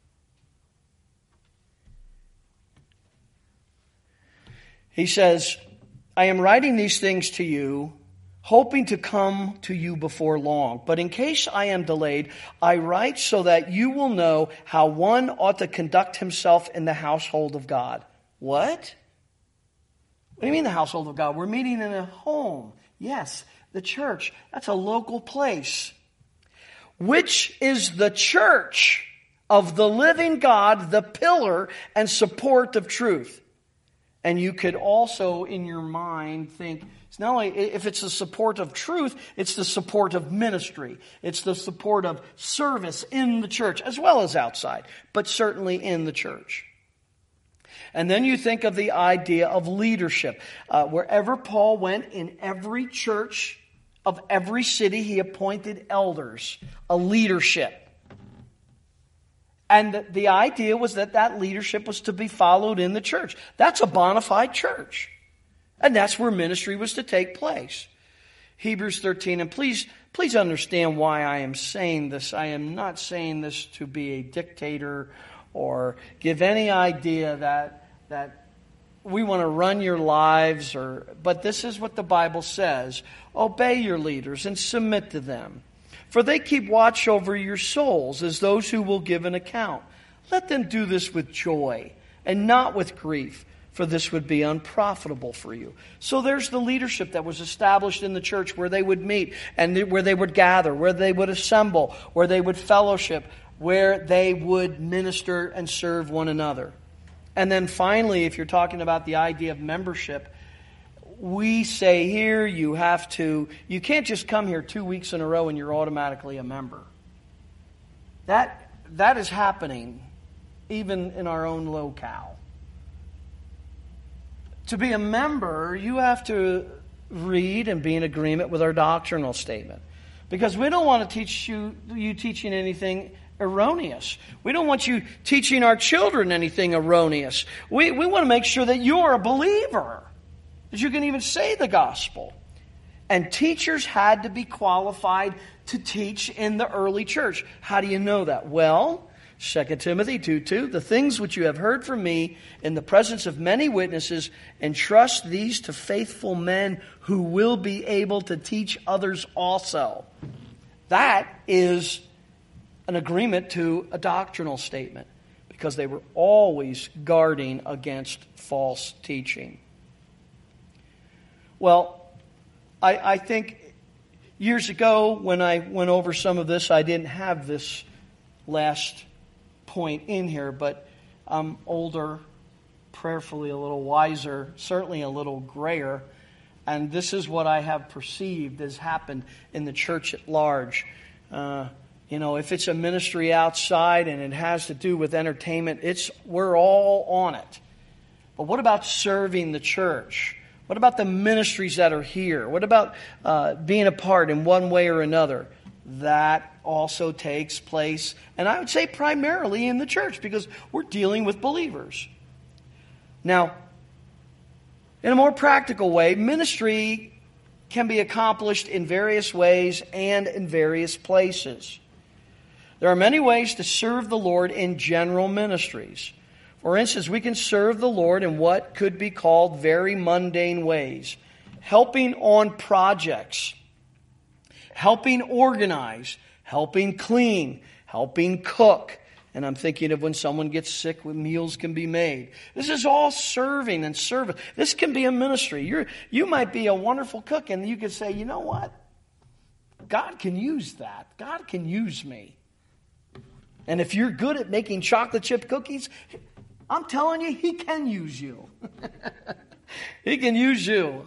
he says, I am writing these things to you, hoping to come to you before long. But in case I am delayed, I write so that you will know how one ought to conduct himself in the household of God. What? What do you mean the household of God? We're meeting in a home. Yes, the church. That's a local place. Which is the church of the living God, the pillar and support of truth. And you could also, in your mind, think, it's not only if it's the support of truth, it's the support of ministry. It's the support of service in the church, as well as outside, but certainly in the church. And then you think of the idea of leadership. Uh, wherever Paul went, in every church of every city, he appointed elders, a leadership. And the idea was that that leadership was to be followed in the church. That's a bona fide church. And that's where ministry was to take place. Hebrews thirteen, and please, please understand why I am saying this. I am not saying this to be a dictator or give any idea that, that we want to run your lives, or but this is what the Bible says. Obey your leaders and submit to them. For they keep watch over your souls as those who will give an account. Let them do this with joy and not with grief, for this would be unprofitable for you. So there's the leadership that was established in the church, where they would meet and where they would gather, where they would assemble, where they would fellowship, where they would minister and serve one another. And then finally, if you're talking about the idea of membership, we say here you have to, you can't just come here two weeks in a row and you're automatically a member. That that is happening even in our own locale. To be a member, you have to read and be in agreement with our doctrinal statement. Because we don't want to teach you, you teaching anything erroneous. We don't want you teaching our children anything erroneous. We, we want to make sure that you're a believer, that you can even say the gospel. And teachers had to be qualified to teach in the early church. How do you know that? Well, Second Timothy two two, the things which you have heard from me in the presence of many witnesses, entrust these to faithful men who will be able to teach others also. That is an agreement to a doctrinal statement, because they were always guarding against false teaching. Well, I, I think years ago when I went over some of this, I didn't have this last point in here, but I'm older, prayerfully a little wiser, certainly a little grayer, and this is what I have perceived has happened in the church at large. Uh, you know, if it's a ministry outside and it has to do with entertainment, it's we're all on it. But what about serving the church? What about the ministries that are here? What about uh, being a part in one way or another? That also takes place, and I would say primarily in the church, because we're dealing with believers. Now, in a more practical way, ministry can be accomplished in various ways and in various places. There are many ways to serve the Lord in general ministries. For instance, we can serve the Lord in what could be called very mundane ways. Helping on projects, helping organize, helping clean, helping cook. And I'm thinking of when someone gets sick, when meals can be made. This is all serving and service. This can be a ministry. You're, you might be a wonderful cook, and you could say, you know what? God can use that. God can use me. And if you're good at making chocolate chip cookies, I'm telling you, He can use you. He can use you.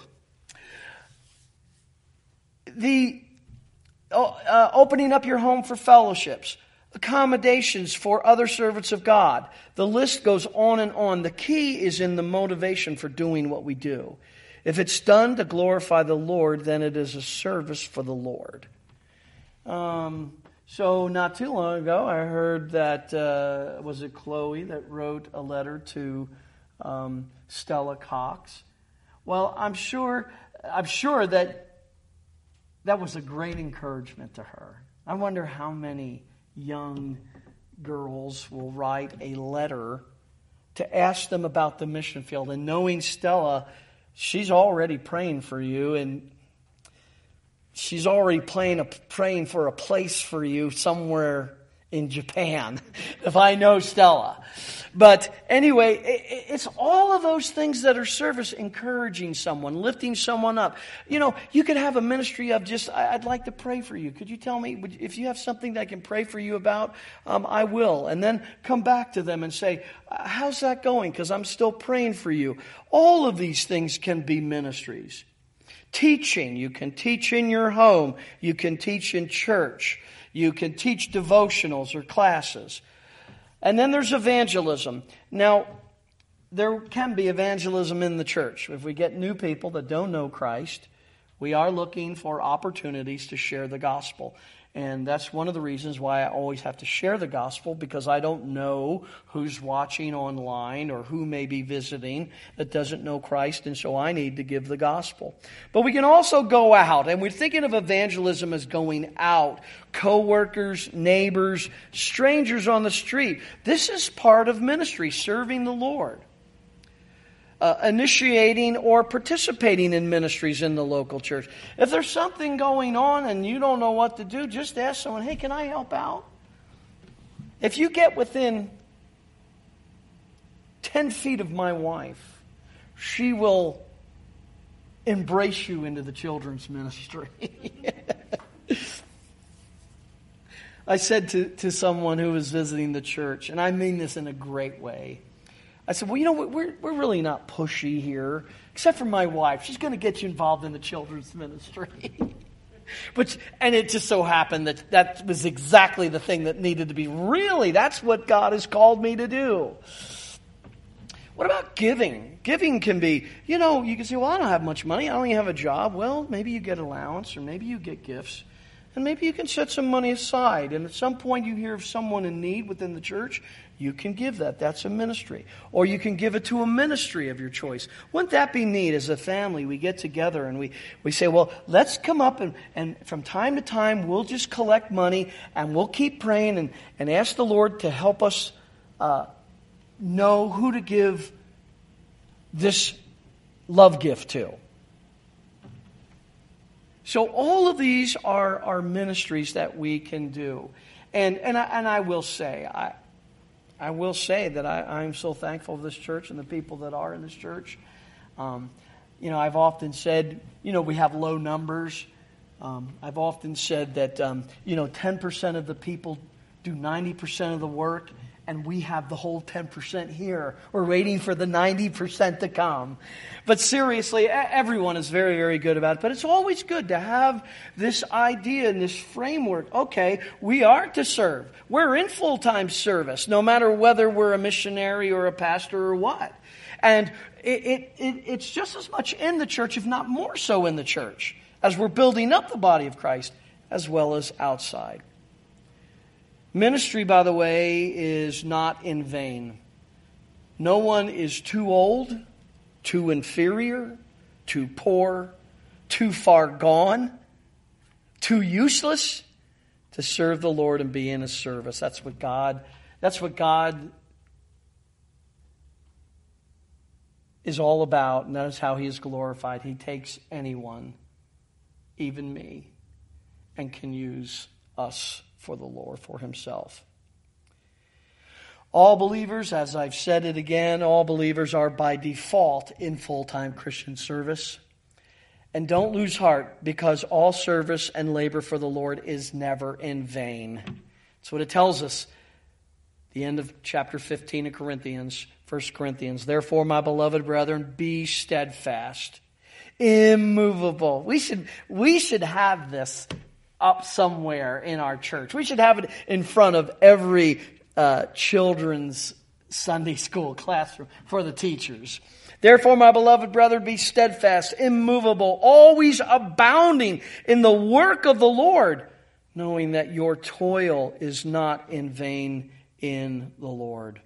The uh, opening up your home for fellowships, accommodations for other servants of God. The list goes on and on. The key is in the motivation for doing what we do. If it's done to glorify the Lord, then it is a service for the Lord. Um, so not too long ago, I heard that, uh, was it Chloe that wrote a letter to um, Stella Cox? Well, I'm sure, I'm sure that that was a great encouragement to her. I wonder how many young girls will write a letter to ask them about the mission field. And knowing Stella, she's already praying for you, and she's already praying, a, praying for a place for you somewhere in Japan, if I know Stella. But anyway, it, it's all of those things that are service, encouraging someone, lifting someone up. You know, you could have a ministry of just, I'd like to pray for you. Could you tell me, if you have something that I can pray for you about, um, I will. And then come back to them and say, how's that going? Because I'm still praying for you. All of these things can be ministries. Teaching, you can teach in your home. You can teach in church. You can teach devotionals or classes. And then there's evangelism. Now, there can be evangelism in the church. If we get new people that don't know Christ, we are looking for opportunities to share the gospel. And that's one of the reasons why I always have to share the gospel, because I don't know who's watching online or who may be visiting that doesn't know Christ, and so I need to give the gospel. But we can also go out, and we're thinking of evangelism as going out. Co-workers, neighbors, strangers on the street. This is part of ministry, serving the Lord. uh, initiating or participating in ministries in the local church. If there's something going on and you don't know what to do, just ask someone, hey, can I help out? If you get within ten feet of my wife, she will embrace you into the children's ministry. I said to, to someone who was visiting the church, and I mean this in a great way, I said, well, you know, we're, we're really not pushy here, except for my wife. She's going to get you involved in the children's ministry. But, and it just so happened that that was exactly the thing that needed to be. Really, that's what God has called me to do. What about giving? Giving can be, you know, you can say, well, I don't have much money. I don't even have a job. Well, maybe you get allowance or maybe you get gifts. And maybe you can set some money aside. And at some point you hear of someone in need within the church, you can give that. That's a ministry. Or you can give it to a ministry of your choice. Wouldn't that be neat as a family? We get together and we, we say, well, let's come up and, and from time to time we'll just collect money and we'll keep praying and, and ask the Lord to help us uh, know who to give this love gift to. So all of these are, are ministries that we can do. And and I, and I will say, I I will say that I, I'm so thankful for this church and the people that are in this church. Um, you know, I've often said, you know, we have low numbers. Um, I've often said that, um, you know, ten percent of the people do ninety percent of the work. And we have the whole ten percent here. We're waiting for the ninety percent to come. But seriously, everyone is very, very good about it. But it's always good to have this idea and this framework. Okay, we are to serve. We're in full-time service, no matter whether we're a missionary or a pastor or what. And it, it, it, it's just as much in the church, if not more so in the church, as we're building up the body of Christ, as well as outside. Ministry, by the way, is not in vain. No one is too old, too inferior, too poor, too far gone, too useless to serve the Lord and be in His service. That's what God, that's what God is all about, and that is how He is glorified. He takes anyone, even me, and can use us for the Lord, for Himself. All believers, as I've said it again, all believers are by default in full-time Christian service. And don't lose heart, because all service and labor for the Lord is never in vain. That's what it tells us. The end of chapter fifteen of Corinthians, First Corinthians. Therefore, my beloved brethren, be steadfast, immovable. We should, we should have this up somewhere in our church. We should have it in front of every uh, children's Sunday school classroom for the teachers. Therefore, my beloved brother, be steadfast, immovable, always abounding in the work of the Lord, knowing that your toil is not in vain in the Lord.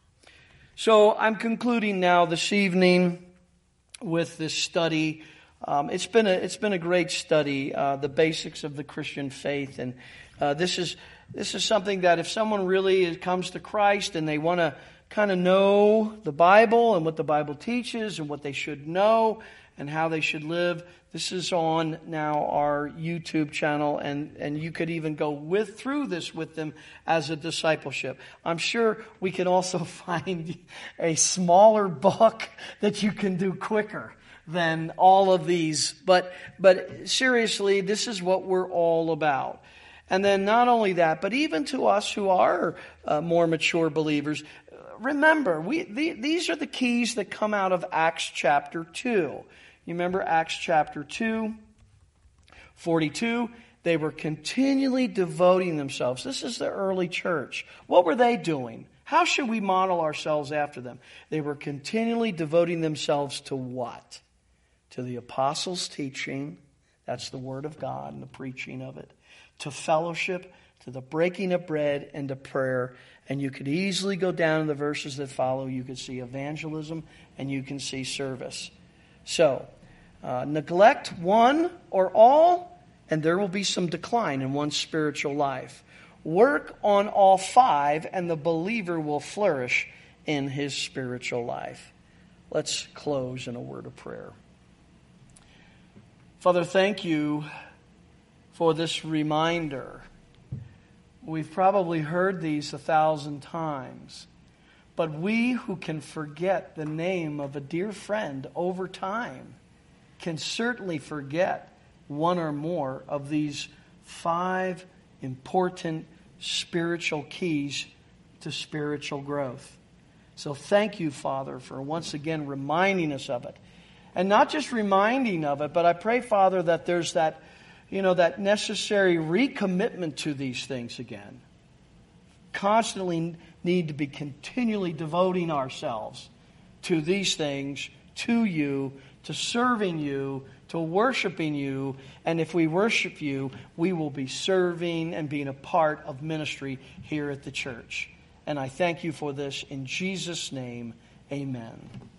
So I'm concluding now this evening with this study. Um, it's been a it's been a great study, uh, the basics of the Christian faith, and uh, this is this is something that if someone really comes to Christ and they want to kind of know the Bible and what the Bible teaches and what they should know and how they should live, this is on now our YouTube channel, and, and you could even go with through this with them as a discipleship. I'm sure we can also find a smaller book that you can do quicker than all of these. But but seriously, this is what we're all about. And then not only that, but even to us who are uh, more mature believers, remember, we the, these are the keys that come out of Acts chapter two. You remember Acts chapter two, forty-two? They were continually devoting themselves. This is the early church. What were they doing? How should we model ourselves after them? They were continually devoting themselves to what? To the apostles' teaching. That's the word of God and the preaching of it. To fellowship, to the breaking of bread, and to prayer. And you could easily go down in the verses that follow. You could see evangelism and you can see service. So, uh, neglect one or all, and there will be some decline in one's spiritual life. Work on all five, and the believer will flourish in his spiritual life. Let's close in a word of prayer. Father, thank you for this reminder. We've probably heard these a thousand times, but we who can forget the name of a dear friend over time can certainly forget one or more of these five important spiritual keys to spiritual growth. So thank you, Father, for once again reminding us of it. And not just reminding of it, but I pray, Father, that there's that, you know, that necessary recommitment to these things again. Constantly need to be continually devoting ourselves to these things, to you, to serving you, to worshiping you. And if we worship you, we will be serving and being a part of ministry here at the church. And I thank you for this in Jesus' name. Amen.